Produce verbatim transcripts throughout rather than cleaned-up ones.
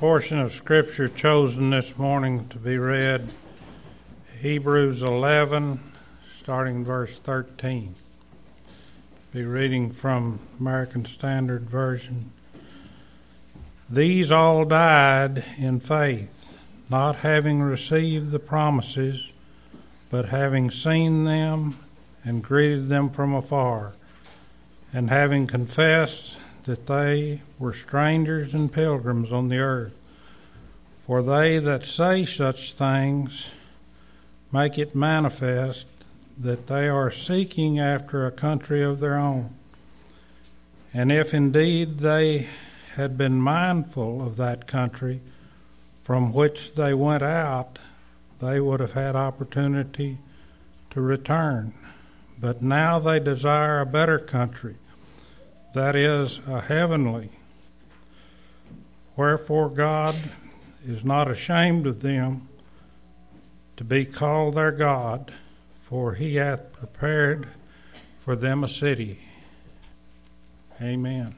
portion of Scripture chosen this morning to be read, Hebrews eleven, starting verse thirteen. Be reading from American Standard Version. These all died in faith, not having received the promises, but having seen them and greeted them from afar, and having confessed that they were strangers and pilgrims on the earth. For they that say such things make it manifest that they are seeking after a country of their own. And if indeed they had been mindful of that country from which they went out, they would have had opportunity to return. But now they desire a better country, that is, a heavenly. Wherefore God is not ashamed of them to be called their God, for he hath prepared for them a city. Amen.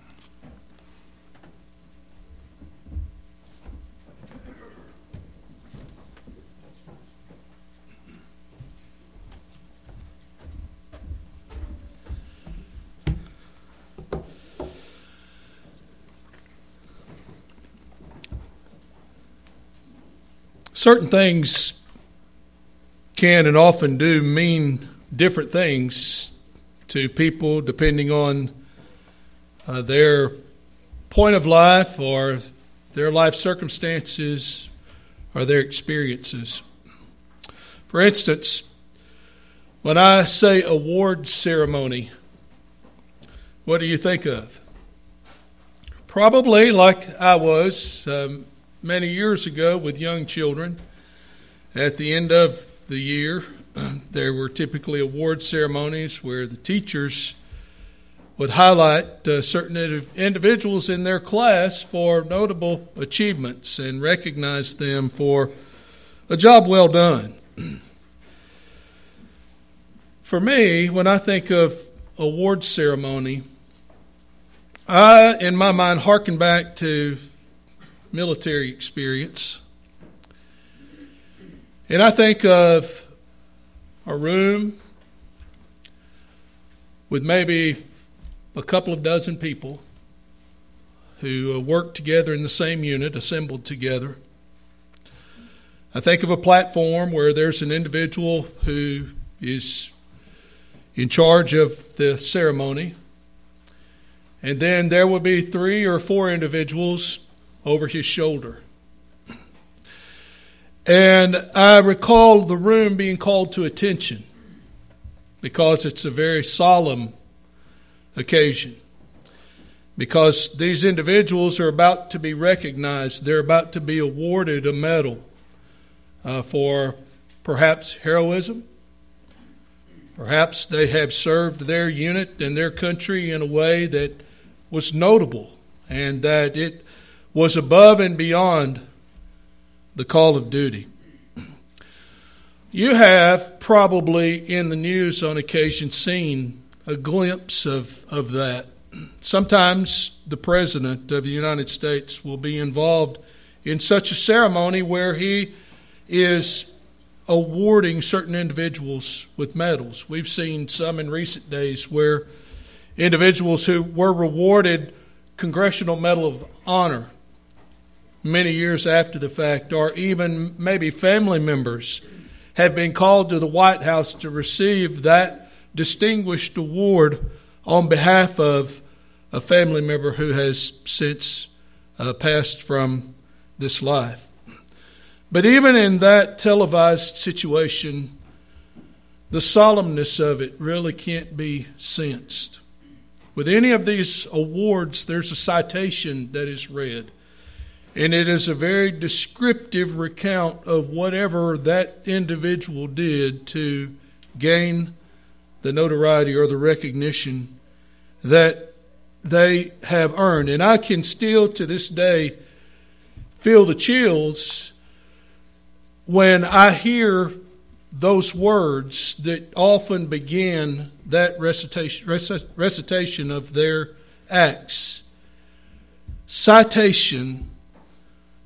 Certain things can and often do mean different things to people depending on uh, their point of life or their life circumstances or their experiences. For instance, when I say award ceremony, what do you think of? Probably like I was um, many years ago with young children. At the end of the year, there were typically award ceremonies where the teachers would highlight uh, certain individuals in their class for notable achievements and recognize them for a job well done. For me, when I think of award ceremony, I, in my mind, hearken back to military experience. And I think of a room with maybe a couple of dozen people who work together in the same unit, assembled together. I think of a platform where there's an individual who is in charge of the ceremony. And then there will be three or four individuals over his shoulder. And I recall the room being called to attention because it's a very solemn occasion. Because these individuals are about to be recognized. They're about to be awarded a medal uh, for perhaps heroism. Perhaps they have served their unit and their country in a way that was notable and that it was above and beyond the call of duty. You have probably in the news on occasion seen a glimpse of, of that. Sometimes the President of the United States will be involved in such a ceremony where he is awarding certain individuals with medals. We've seen some in recent days where individuals who were rewarded Congressional Medal of Honor many years after the fact, or even maybe family members, have been called to the White House to receive that distinguished award on behalf of a family member who has since uh, passed from this life. But even in that televised situation, the solemnness of it really can't be sensed. With any of these awards, there's a citation that is read. And it is a very descriptive recount of whatever that individual did to gain the notoriety or the recognition that they have earned. And I can still to this day feel the chills when I hear those words that often begin that recitation, recitation of their acts. Citation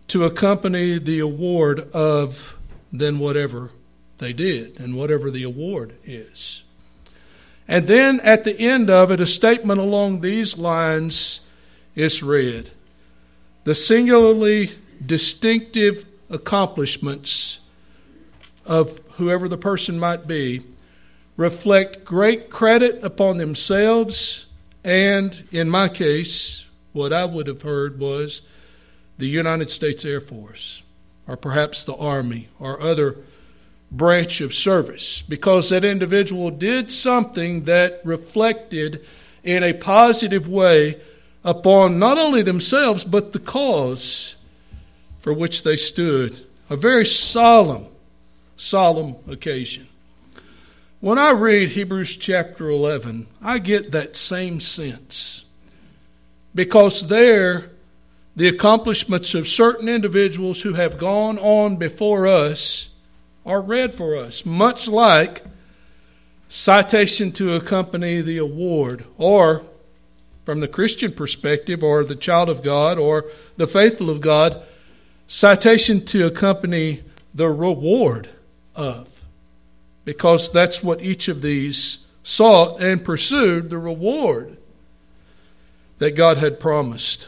to accompany the award of then whatever they did and whatever the award is. And then at the end of it, a statement along these lines is read. The singularly distinctive accomplishments of whoever the person might be reflect great credit upon themselves and, in my case, what I would have heard was the United States Air Force, or perhaps the Army, or other branch of service, because that individual did something that reflected in a positive way upon not only themselves, but the cause for which they stood. A very solemn, solemn occasion. When I read Hebrews chapter eleven, I get that same sense. Because there, the accomplishments of certain individuals who have gone on before us are read for us, much like citation to accompany the award, or from the Christian perspective, or the child of God, or the faithful of God, citation to accompany the reward of. Because that's what each of these sought and pursued, the reward that God had promised.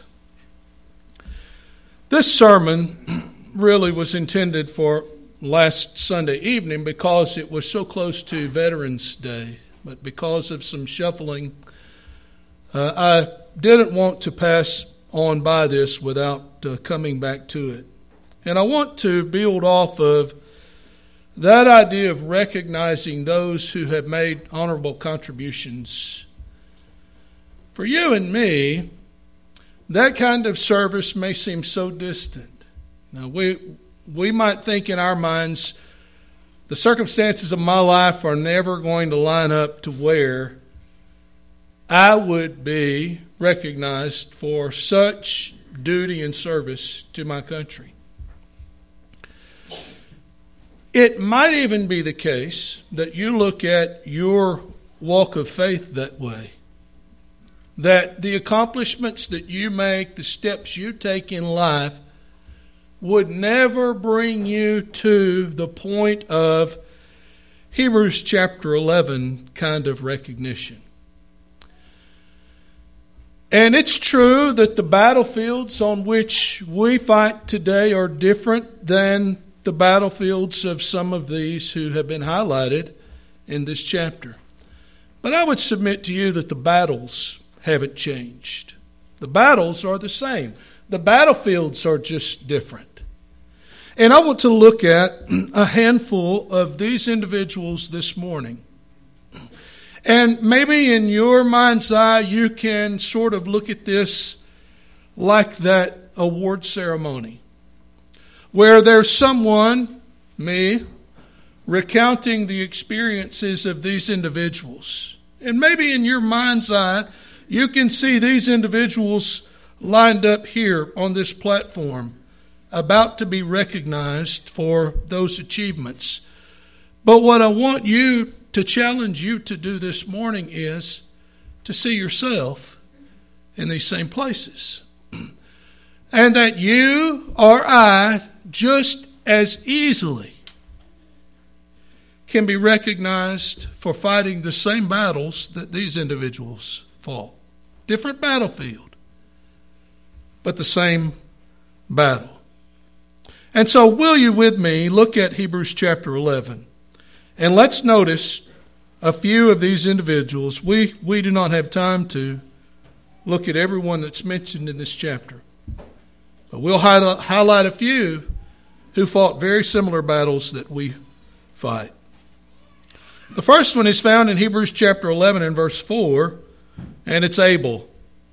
This sermon really was intended for last Sunday evening because it was so close to Veterans Day. But because of some shuffling, uh, I didn't want to pass on by this without uh, coming back to it. And I want to build off of that idea of recognizing those who have made honorable contributions. For you and me, that kind of service may seem so distant. Now, we we might think in our minds, the circumstances of my life are never going to line up to where I would be recognized for such duty and service to my country. It might even be the case that you look at your walk of faith that way. That the accomplishments that you make, the steps you take in life, would never bring you to the point of Hebrews chapter eleven kind of recognition. And it's true that the battlefields on which we fight today are different than the battlefields of some of these who have been highlighted in this chapter. But I would submit to you that the battles haven't changed. The battles are the same. The battlefields are just different. And I want to look at a handful of these individuals this morning. And maybe in your mind's eye, you can sort of look at this like that award ceremony, where there's someone, me, recounting the experiences of these individuals. And maybe in your mind's eye, you can see these individuals lined up here on this platform, about to be recognized for those achievements. But what I want you to challenge you to do this morning is to see yourself in these same places. And that you or I just as easily can be recognized for fighting the same battles that these individuals fought. Different battlefield, but the same battle. And so will you with me look at Hebrews chapter eleven, and let's notice a few of these individuals. We, we do not have time to look at everyone that's mentioned in this chapter, but we'll highlight, highlight a few who fought very similar battles that we fight. The first one is found in Hebrews chapter eleven and verse four, and it's Abel.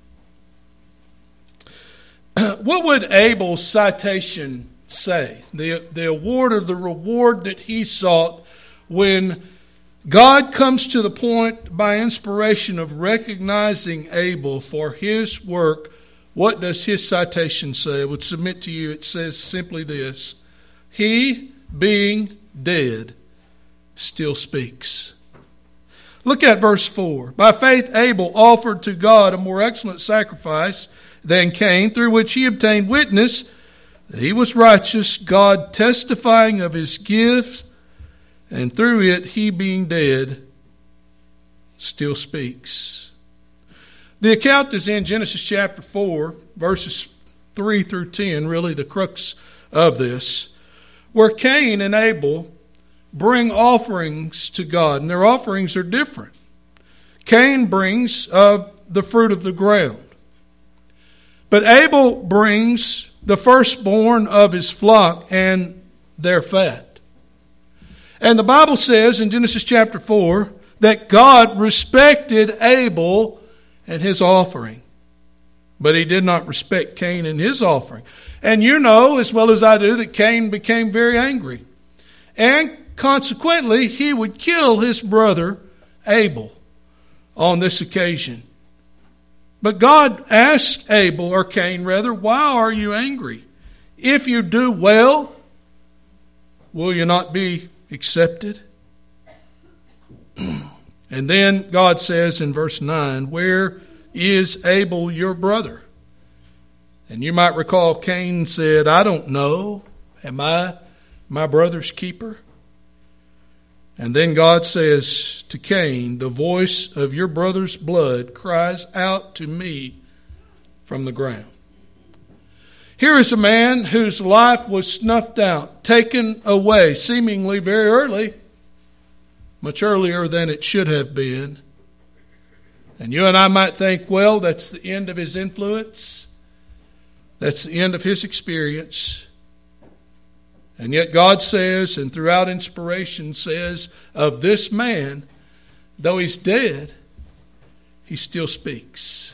What would Abel's citation say? The, the award or the reward that he sought when God comes to the point by inspiration of recognizing Abel for his work. What does his citation say? I would submit to you, it says simply this: he, being dead, still speaks. Look at verse four. By faith Abel offered to God a more excellent sacrifice than Cain, through which he obtained witness that he was righteous, God testifying of his gifts, and through it, he being dead, still speaks. The account is in Genesis chapter four, verses three through ten, really the crux of this, where Cain and Abel bring offerings to God, and their offerings are different. Cain brings of the fruit of the ground, but Abel brings the firstborn of his flock and their fat. And the Bible says in Genesis chapter four that God respected Abel and his offering, but he did not respect Cain and his offering. And you know as well as I do that Cain became very angry. And consequently, he would kill his brother Abel on this occasion. But God asked Abel, or Cain rather, why are you angry? If you do well, will you not be accepted? And then God says in verse nine, where is Abel your brother? And you might recall Cain said, I don't know. Am I my brother's keeper? And then God says to Cain, the voice of your brother's blood cries out to me from the ground. Here is a man whose life was snuffed out, taken away, seemingly very early, much earlier than it should have been. And you and I might think, well, that's the end of his influence. That's the end of his experience. And yet God says, and throughout inspiration says, of this man, though he's dead, he still speaks.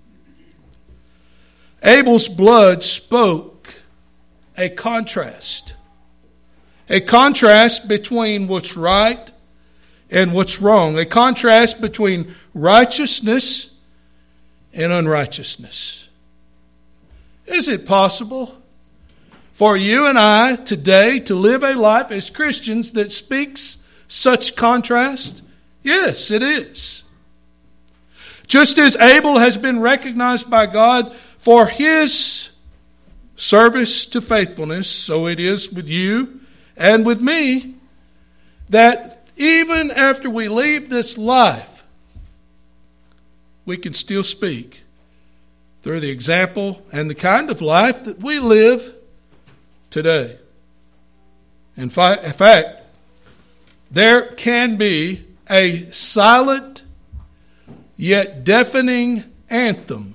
Abel's blood spoke a contrast. A contrast between what's right and what's wrong. A contrast between righteousness and unrighteousness. Is it possible for you and I today to live a life as Christians that speaks such contrast? Yes, it is. Just as Abel has been recognized by God for his service to faithfulness, so it is with you and with me, that even after we leave this life, we can still speak through the example and the kind of life that we live today. In fact, there can be a silent yet deafening anthem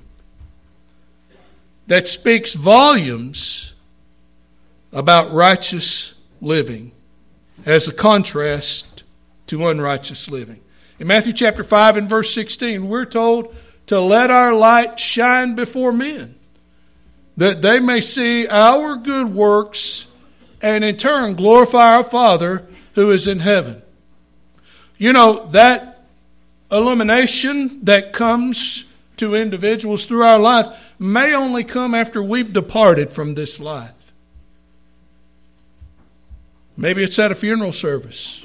that speaks volumes about righteous living as a contrast to unrighteous living. In Matthew chapter five and verse sixteen, we're told to let our light shine before men, that they may see our good works and in turn glorify our Father who is in heaven. You know, that illumination that comes to individuals through our life may only come after we've departed from this life. Maybe it's at a funeral service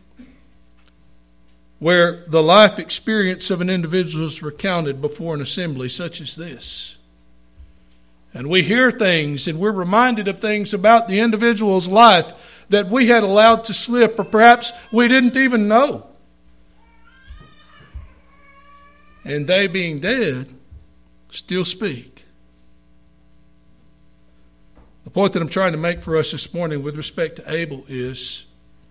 where the life experience of an individual is recounted before an assembly such as this. And we hear things and we're reminded of things about the individual's life that we had allowed to slip, or perhaps we didn't even know. And they, being dead, still speak. The point that I'm trying to make for us this morning with respect to Abel is,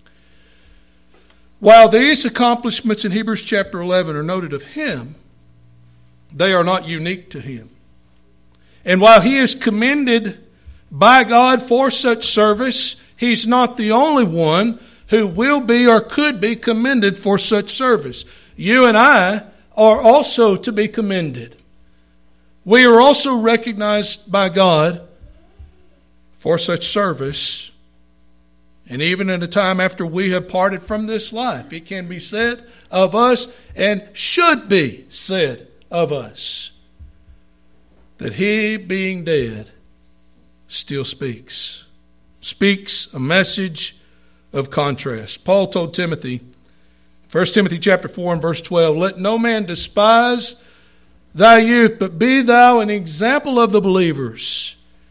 while these accomplishments in Hebrews chapter eleven are noted of him, they are not unique to him. And while he is commended by God for such service, he's not the only one who will be or could be commended for such service. You and I are also to be commended. We are also recognized by God for such service. And even in a time after we have parted from this life, it can be said of us and should be said of us that he, being dead, still speaks. Speaks a message of contrast. Paul told Timothy, First Timothy chapter four and verse twelve, let no man despise thy youth, but be thou an example of the believers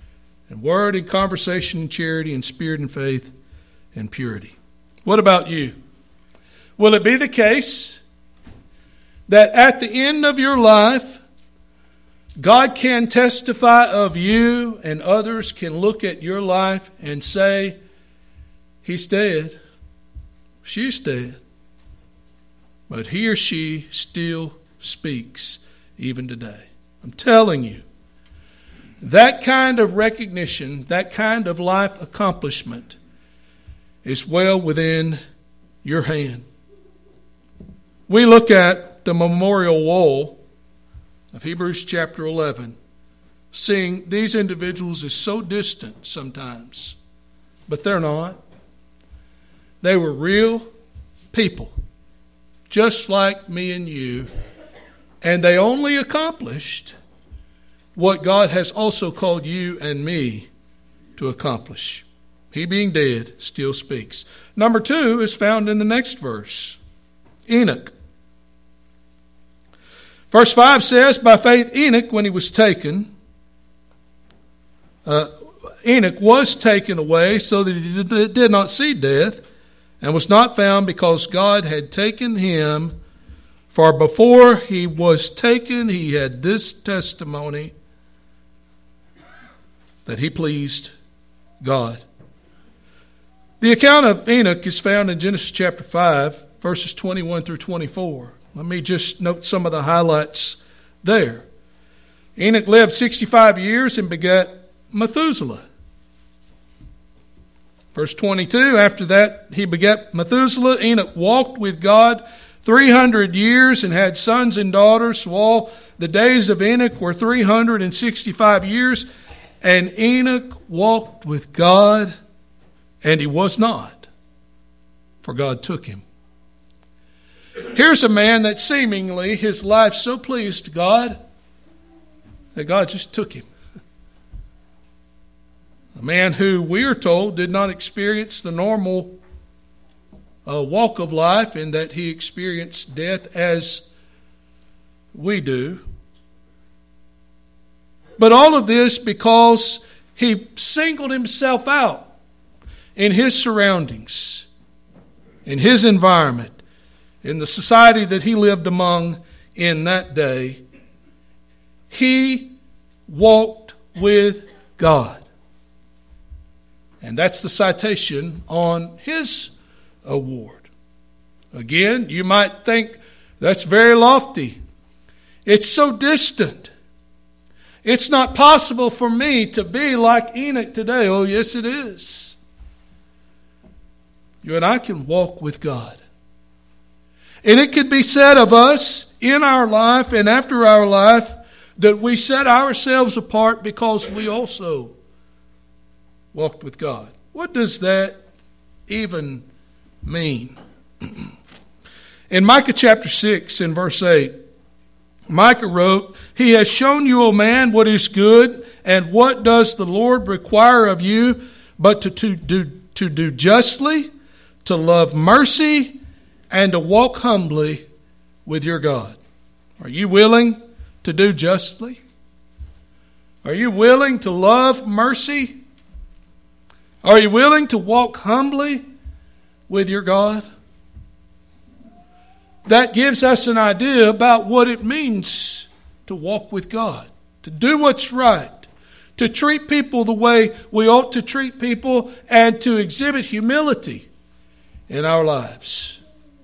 and word and conversation and charity and spirit and faith and purity. What about you? Will it be the case that at the end of your life, God can testify of you and others can look at your life and say, he's dead, she's dead, but he or she still speaks even today? I'm telling you, that kind of recognition, that kind of life accomplishment is well within your hand. We look at the memorial wall of Hebrews chapter eleven, seeing these individuals as so distant sometimes, but they're not. They were real people, just like me and you, and they only accomplished what God has also called you and me to accomplish. He being dead still speaks. Number two is found in the next verse. Enoch. Verse five says, by faith Enoch, when he was taken, uh, Enoch was taken away so that he did not see death, and was not found because God had taken him. For before he was taken, he had this testimony, that he pleased God. The account of Enoch is found in Genesis chapter five, verses twenty-one through twenty-four. Let me just note some of the highlights there. Enoch lived sixty-five years and begat Methuselah. Verse twenty-two, after that he begat Methuselah. Enoch walked with God three hundred years and had sons and daughters. So all the days of Enoch were three hundred sixty-five years. And Enoch walked with God, and he was not, for God took him. Here's a man that seemingly his life so pleased God that God just took him. A man who, we are told, did not experience the normal uh, walk of life, in that he experienced death as we do. But all of this because he singled himself out in his surroundings, in his environment, in the society that he lived among in that day. He walked with God. And that's the citation on his award. Again, you might think that's very lofty. It's so distant. It's not possible for me to be like Enoch today. Oh, yes, it is. You and I can walk with God. And it could be said of us in our life and after our life that we set ourselves apart because we also walked with God. What does that even mean? In Micah chapter six, in verse eight, Micah wrote, he has shown you, O man, what is good, and what does the Lord require of you, but to, to, do, to do justly, to love mercy, and to walk humbly with your God. Are you willing to do justly? Are you willing to love mercy? Are you willing to walk humbly with your God? That gives us an idea about what it means to walk with God, to do what's right, to treat people the way we ought to treat people, and to exhibit humility in our lives.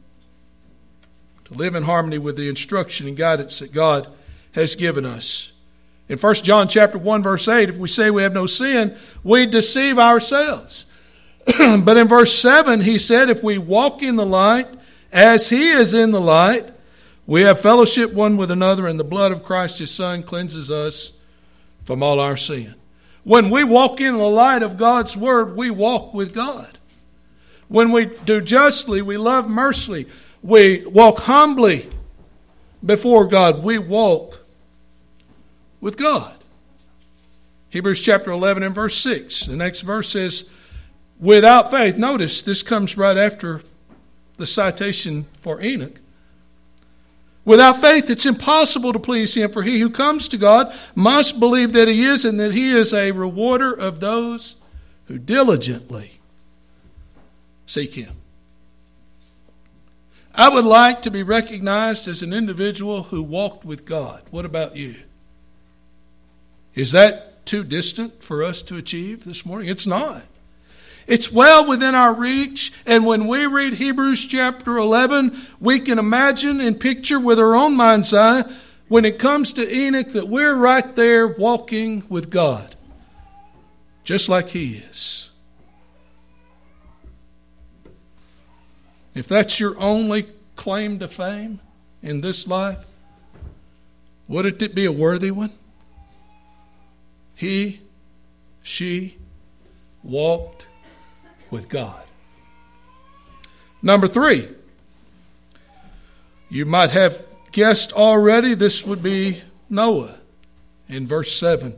To live in harmony with the instruction and guidance that God has given us. In First John chapter one, verse eight, if we say we have no sin, we deceive ourselves. But in verse seven, he said, if we walk in the light, as he is in the light, we have fellowship one with another, and the blood of Christ his Son cleanses us from all our sin. When we walk in the light of God's Word, we walk with God. When we do justly, we love mercifully, we walk humbly before God, we walk with God. Hebrews chapter eleven and verse six. The next verse says, without faith. Notice this comes right after the citation for Enoch. Without faith, it's impossible to please Him, for he who comes to God must believe that He is, and that He is a rewarder of those who diligently seek Him. I would like to be recognized as an individual who walked with God. What about you? Is that too distant for us to achieve this morning? It's not. It's well within our reach, and when we read Hebrews chapter eleven, we can imagine and picture with our own mind's eye, when it comes to Enoch, that we're right there walking with God, just like he is. If that's your only claim to fame in this life, wouldn't it be a worthy one? He, she walked with God. Number three, you might have guessed already, this would be Noah in verse seven.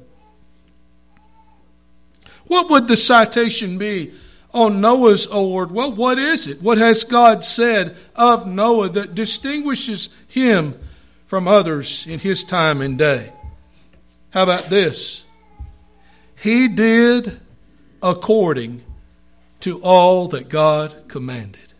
What would the citation be on Noah's award? Well, what is it? What has God said of Noah that distinguishes him from others in his time and day? How about this? He did according to all that God commanded.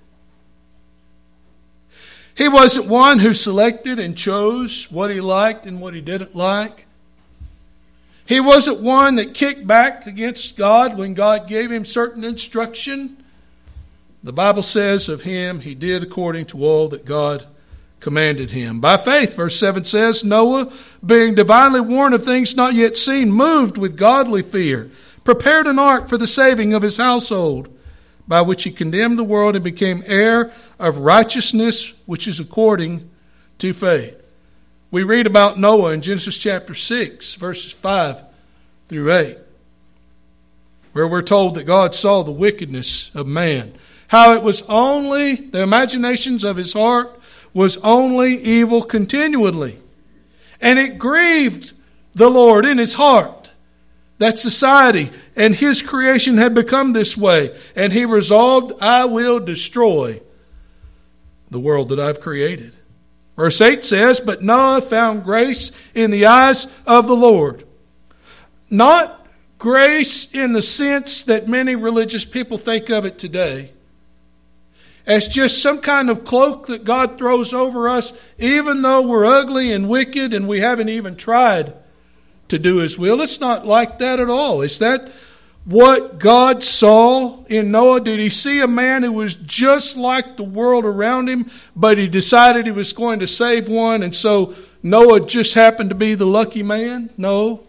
He wasn't one who selected and chose what he liked and what he didn't like. He wasn't one that kicked back against God when God gave him certain instruction. The Bible says of him, he did according to all that God commanded him. By faith, verse seven says, Noah, being divinely warned of things not yet seen, moved with godly fear, prepared an ark for the saving of his household, by which he condemned the world and became heir of righteousness, which is according to faith. We read about Noah in Genesis chapter six, verses five through eight, where we're told that God saw the wickedness of man, how it was only, the imaginations of his heart was only evil continually. And it grieved the Lord in his heart that society and his creation had become this way. And he resolved, I will destroy the world that I've created. Verse eight says, but Noah found grace in the eyes of the Lord. Not grace in the sense that many religious people think of it today, as just some kind of cloak that God throws over us, even though we're ugly and wicked and we haven't even tried to do His will. It's not like that at all. Is that what God saw in Noah? Did He see a man who was just like the world around him, but he decided he was going to save one, and so Noah just happened to be the lucky man? No.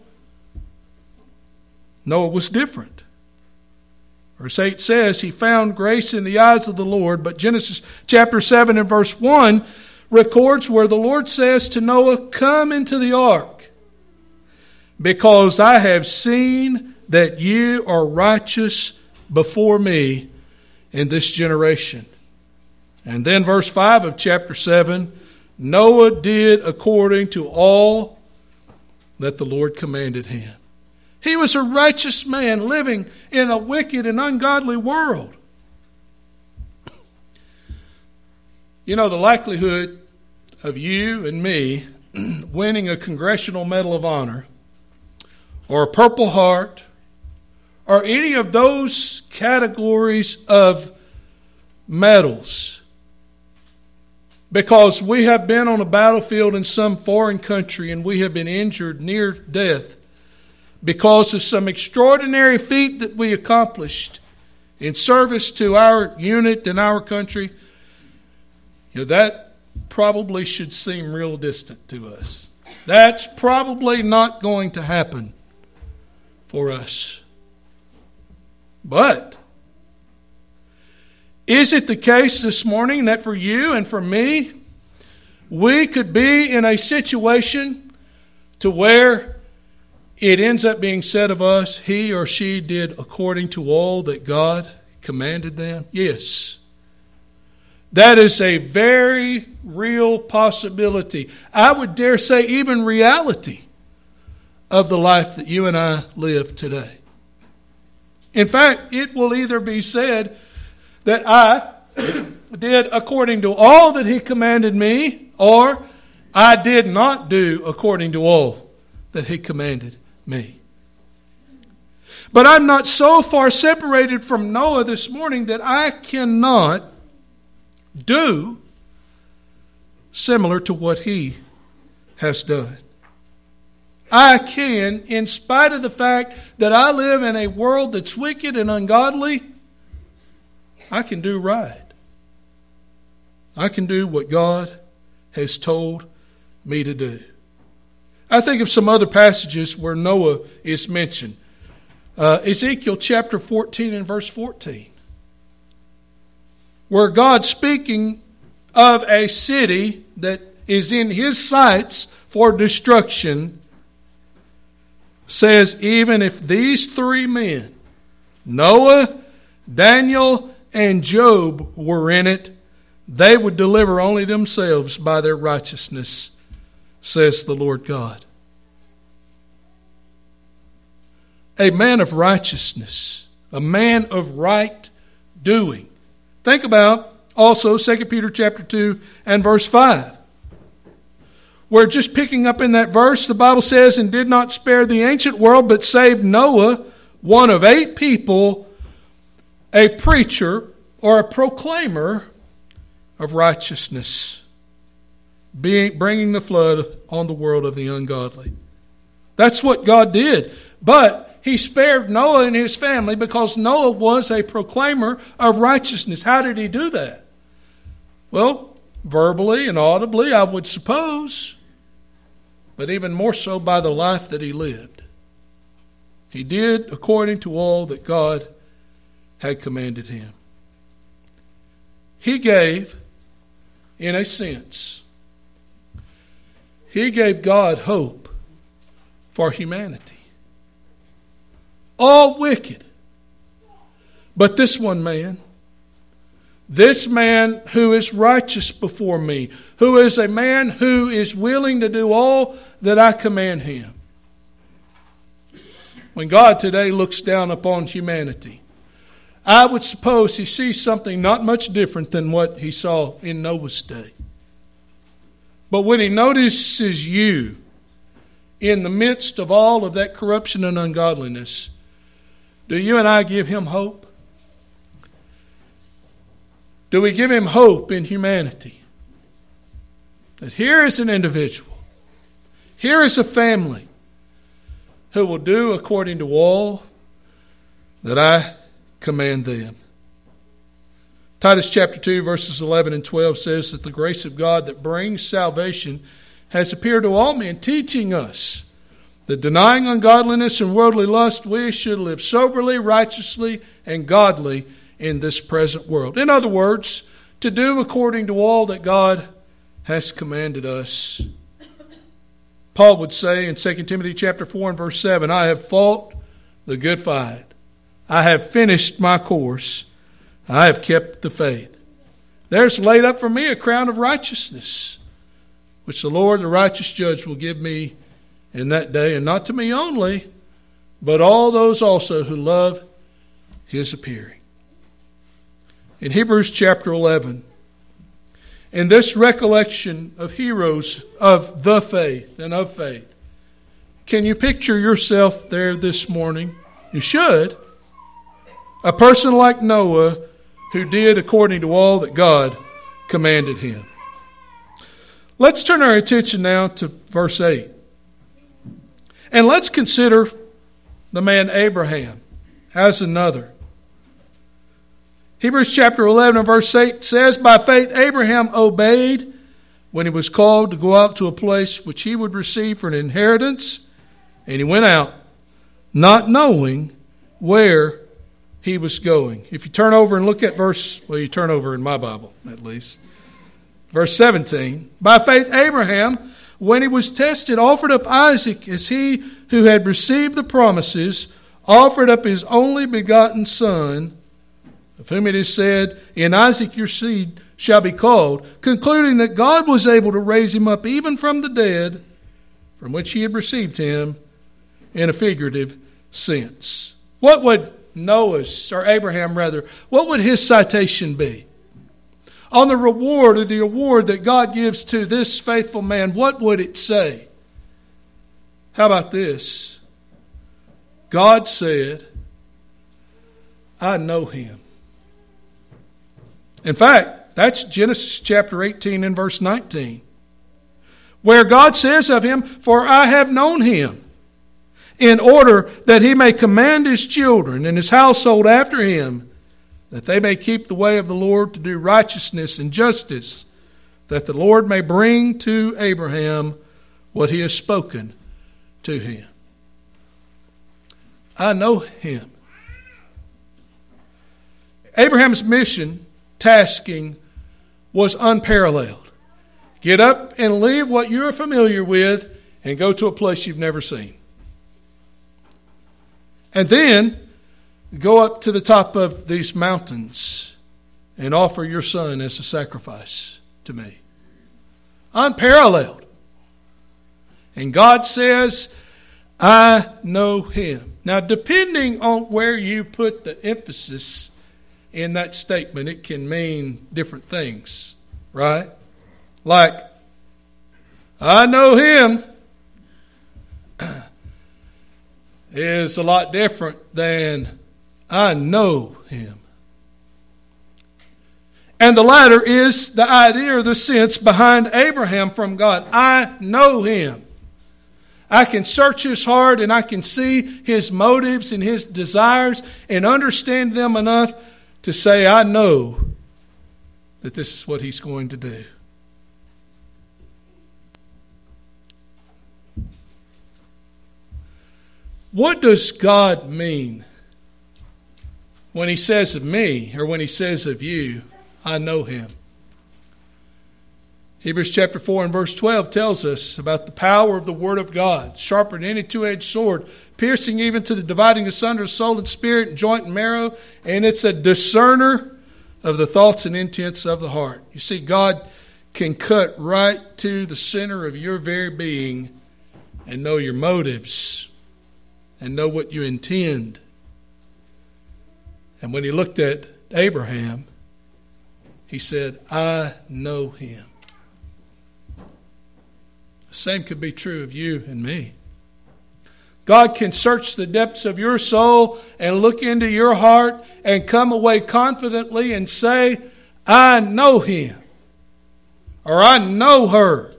Noah was different. Verse eight says, he found grace in the eyes of the Lord. But Genesis chapter seven and verse one records where the Lord says to Noah, come into the ark, because I have seen that you are righteous before me in this generation. And then verse five of chapter seven, Noah did according to all that the Lord commanded him. He was a righteous man living in a wicked and ungodly world. You know, the likelihood of you and me winning a Congressional Medal of Honor or a Purple Heart or any of those categories of medals because we have been on a battlefield in some foreign country and we have been injured near death because of some extraordinary feat that we accomplished in service to our unit and our country, you know, that probably should seem real distant to us. That's probably not going to happen for us. But is it the case this morning that for you and for me, we could be in a situation to where it ends up being said of us, he or she did according to all that God commanded them? Yes. That is a very real possibility. I would dare say even reality of the life that you and I live today. In fact, it will either be said that I did according to all that He commanded me, or I did not do according to all that he commanded me. But I'm not so far separated from Noah this morning that I cannot do similar to what he has done. I can, in spite of the fact that I live in a world that's wicked and ungodly, I can do right. I can do what God has told me to do. I think of some other passages where Noah is mentioned. Uh, Ezekiel chapter fourteen and verse fourteen. Where God, speaking of a city that is in his sights for destruction, says, even if these three men, Noah, Daniel, and Job, were in it, they would deliver only themselves by their righteousness, says the Lord God. A man of righteousness, a man of right doing. Think about also Second Peter chapter two and verse five. Where just picking up in that verse, the Bible says, and did not spare the ancient world, but saved Noah, one of eight people, a preacher or a proclaimer of righteousness, being, bringing the flood on the world of the ungodly. That's what God did. But he spared Noah and his family because Noah was a proclaimer of righteousness. How did he do that? Well, verbally and audibly, I would suppose, but even more so by the life that he lived. He did according to all that God had commanded him. He gave, in a sense, he gave God hope for humanity. All wicked. But this one man, this man who is righteous before me, who is a man who is willing to do all that I command him. When God today looks down upon humanity, I would suppose he sees something not much different than what he saw in Noah's day. But when he notices you in the midst of all of that corruption and ungodliness, do you and I give him hope? Do we give him hope in humanity? That here is an individual, here is a family who will do according to all that I command them. Titus chapter two verses eleven and twelve says that the grace of God that brings salvation has appeared to all men, teaching us that denying ungodliness and worldly lust, we should live soberly, righteously, and godly in this present world. In other words, to do according to all that God has commanded us. Paul would say in Second Timothy chapter four and verse seven, I have fought the good fight. I have finished my course. I have kept the faith. There's laid up for me a crown of righteousness, which the Lord, the righteous judge, will give me in that day, and not to me only, but all those also who love his appearing. In Hebrews chapter eleven, in this recollection of heroes of the faith and of faith, can you picture yourself there this morning? You should. A person like Noah who did according to all that God commanded him. Let's turn our attention now to verse eight. And let's consider the man Abraham as another. Hebrews chapter eleven and verse eight says, by faith Abraham obeyed when he was called to go out to a place which he would receive for an inheritance. And he went out, not knowing where he was going. If you turn over and look at verse, well, you turn over in my Bible at least. Verse seventeen, by faith Abraham, when he was tested, offered up Isaac as he who had received the promises, offered up his only begotten son, of whom it is said, in Isaac your seed shall be called, concluding that God was able to raise him up even from the dead, from which he had received him in a figurative sense. What would Noah's, or Abraham rather, what would his citation be? on the reward or the award that God gives to this faithful man, what would it say? How about this? God said, I know him. In fact, that's Genesis chapter eighteen and verse nineteen. Where God says of him, for I have known him, in order that he may command his children and his household after him, that they may keep the way of the Lord to do righteousness and justice, that the Lord may bring to Abraham what he has spoken to him. I know him. Abraham's mission, tasking, was unparalleled. Get up and leave what you're familiar with and go to a place you've never seen. And then go up to the top of these mountains and offer your son as a sacrifice to me. Unparalleled. And God says, I know him. Now, depending on where you put the emphasis in that statement, it can mean different things, right? Like, I know him is a lot different than I know him. And the latter is the idea or the sense behind Abraham from God. I know him. I can search his heart and I can see his motives and his desires and understand them enough to say, I know that this is what he's going to do. What does God mean when he says of me, or when he says of you, I know him? Hebrews chapter four and verse twelve tells us about the power of the Word of God, sharper than any two-edged sword, piercing even to the dividing asunder of soul and spirit and joint and marrow, and it's a discerner of the thoughts and intents of the heart. You see, God can cut right to the center of your very being and know your motives and know what you intend. And when he looked at Abraham, he said, I know him. The same could be true of you and me. God can search the depths of your soul and look into your heart and come away confidently and say, I know him. Or I know her.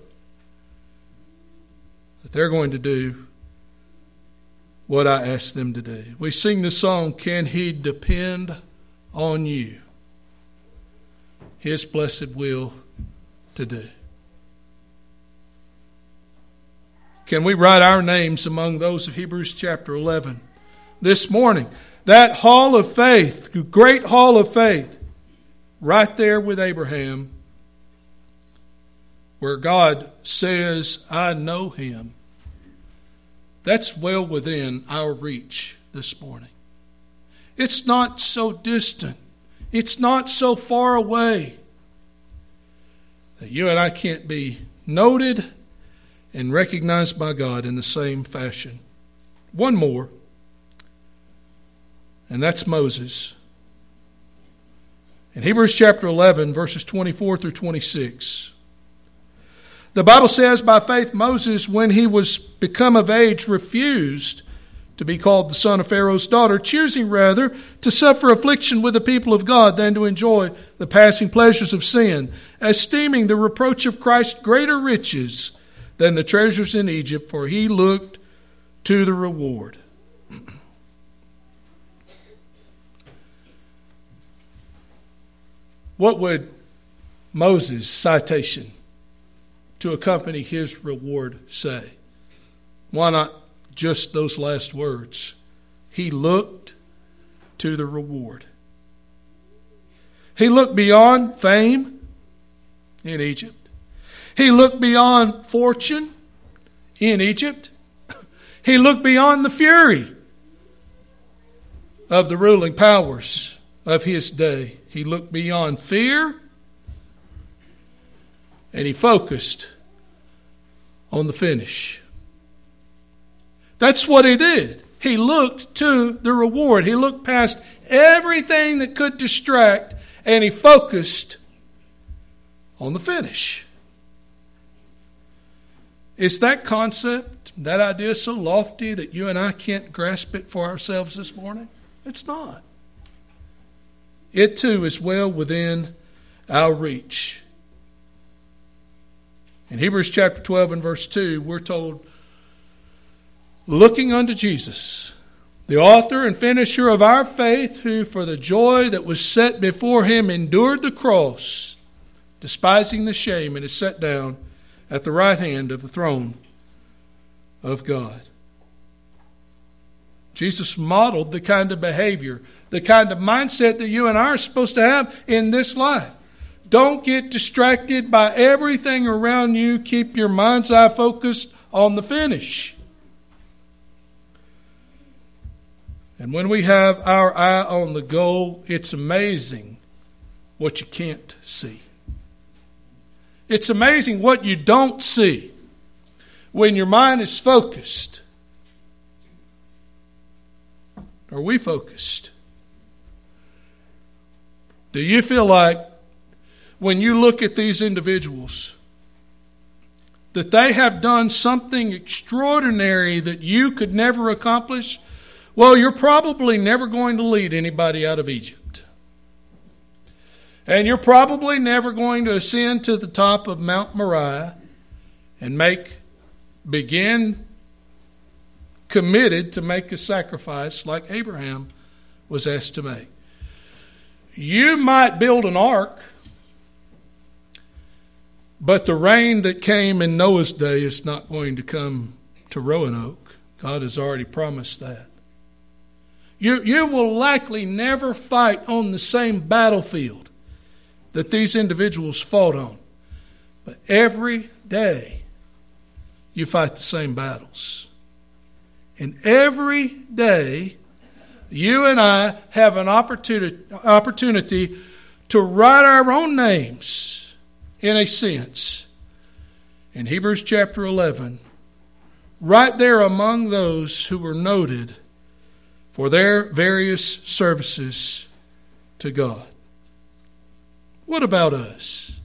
That they're going to do what I asked them to do. We sing the song, Can He Depend on You? His blessed will to do. Can we write our names among those of Hebrews chapter eleven this morning? That hall of faith, great hall of faith, right there with Abraham, where God says, I know him. That's well within our reach this morning. It's not so distant. It's not so far away that you and I can't be noted and recognized by God in the same fashion. One more, and that's Moses. In Hebrews chapter eleven, verses twenty-four through twenty-six, the Bible says, by faith Moses, when he was become of age, refused to be called the son of Pharaoh's daughter, choosing rather to suffer affliction with the people of God than to enjoy the passing pleasures of sin, esteeming the reproach of Christ greater riches than the treasures in Egypt, for he looked to the reward. What would Moses' citation to accompany his reward say? Why not just those last words? He looked to the reward. He looked beyond fame in Egypt. He looked beyond fortune in Egypt. He looked beyond the fury of the ruling powers of his day. He looked beyond fear, and he focused on the finish. That's what he did. He looked to the reward. He looked past everything that could distract, and he focused on the finish. Is that concept, that idea so lofty that you and I can't grasp it for ourselves this morning? It's not. It too is well within our reach. In Hebrews chapter twelve and verse two, we're told, looking unto Jesus, the author and finisher of our faith, who for the joy that was set before him endured the cross, despising the shame, and is set down at the right hand of the throne of God. Jesus modeled the kind of behavior, the kind of mindset that you and I are supposed to have in this life. Don't get distracted by everything around you. Keep your mind's eye focused on the finish. And when we have our eye on the goal, it's amazing what you can't see. It's amazing what you don't see when your mind is focused. Are we focused? Do you feel like when you look at these individuals that they have done something extraordinary that you could never accomplish? Well, you're probably never going to lead anybody out of Egypt. And you're probably never going to ascend to the top of Mount Moriah and make, begin committed to make a sacrifice like Abraham was asked to make. You might build an ark, but the rain that came in Noah's day is not going to come to Roanoke. God has already promised that. You, you will likely never fight on the same battlefield that these individuals fought on. But every day you fight the same battles. And every day you and I have an opportunity, opportunity to write our own names, in a sense, in Hebrews chapter eleven, right there among those who were noted for their various services to God. What about us?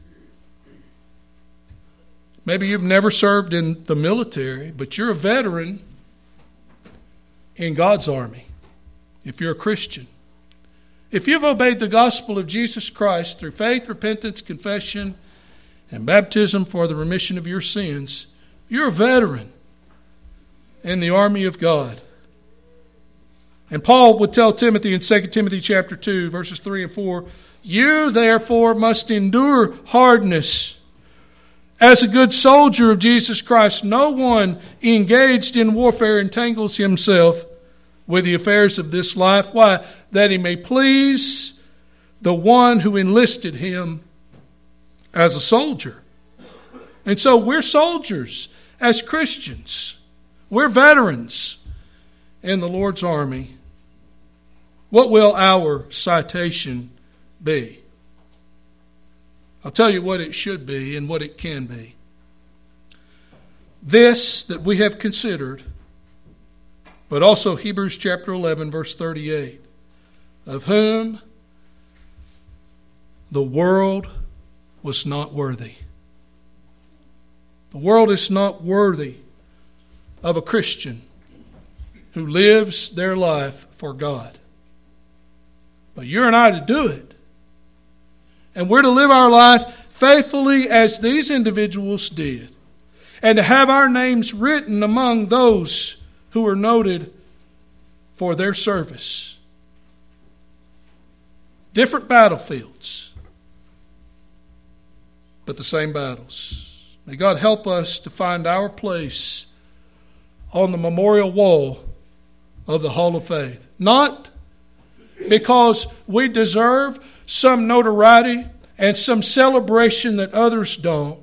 Maybe you've never served in the military, but you're a veteran in God's army, if you're a Christian. If you've obeyed the gospel of Jesus Christ through faith, repentance, confession, and baptism for the remission of your sins, you're a veteran in the army of God. And Paul would tell Timothy in Second Timothy chapter two, verses three and four, you therefore must endure hardness as a good soldier of Jesus Christ. No one engaged in warfare entangles himself with the affairs of this life. Why? That he may please the one who enlisted him as a soldier. And so we're soldiers as Christians. We're veterans in the Lord's army. What will our citation be? I'll tell you what it should be and what it can be. This that we have considered, but also Hebrews chapter eleven, verse thirty-eight, of whom the world was not worthy. The world is not worthy of a Christian who lives their life for God. But you're and I to do it. And we're to live our life faithfully as these individuals did. And to have our names written among those who are noted for their service. Different battlefields, but the same battles. May God help us to find our place on the memorial wall of the Hall of Faith. Not because we deserve some notoriety and some celebration that others don't,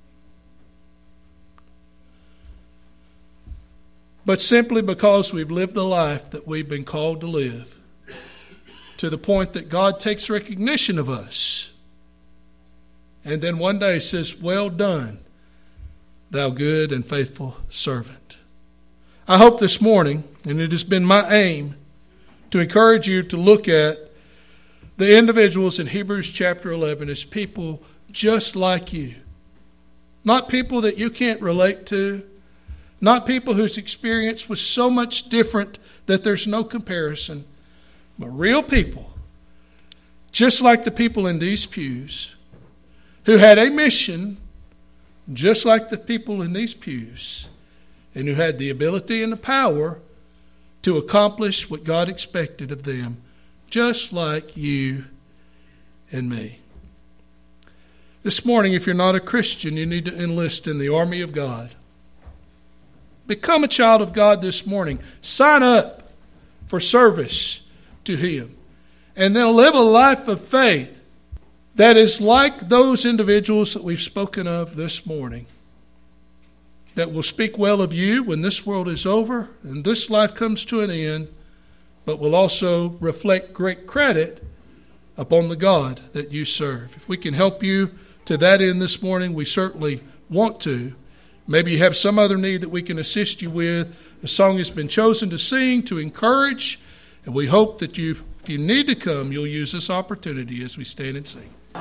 but simply because we've lived the life that we've been called to live, to the point that God takes recognition of us and then one day says, well done, thou good and faithful servant. I hope this morning, and it has been my aim, to encourage you to look at the individuals in Hebrews chapter eleven as people just like you. Not people that you can't relate to. Not people whose experience was so much different that there's no comparison. But real people, just like the people in these pews, who had a mission, just like the people in these pews, and who had the ability and the power to accomplish what God expected of them, just like you and me. This morning, if you're not a Christian, you need to enlist in the army of God. Become a child of God this morning. Sign up for service to Him. And then live a life of faith that is like those individuals that we've spoken of this morning, that will speak well of you when this world is over and this life comes to an end, but will also reflect great credit upon the God that you serve. If we can help you to that end this morning, we certainly want to. Maybe you have some other need that we can assist you with. A song has been chosen to sing, to encourage, and we hope that you, if you need to come, you'll use this opportunity as we stand and sing.